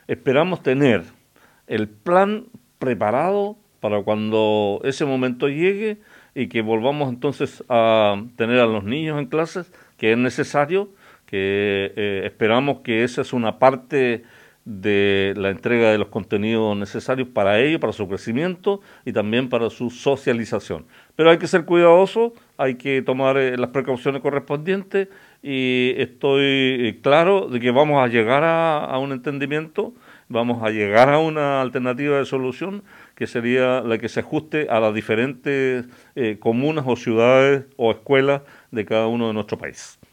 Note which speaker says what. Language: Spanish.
Speaker 1: esperamos tener el plan preparado para cuando ese momento llegue y que volvamos entonces a tener a los niños en clases, que es necesario, que esperamos que esa es una parte de la entrega de los contenidos necesarios para ello, para su crecimiento y también para su socialización. Pero hay que ser cuidadoso, hay que tomar las precauciones correspondientes y estoy claro de que vamos a llegar a un entendimiento, vamos a llegar a una alternativa de solución que sería la que se ajuste a las diferentes comunas o ciudades o escuelas de cada uno de nuestro país.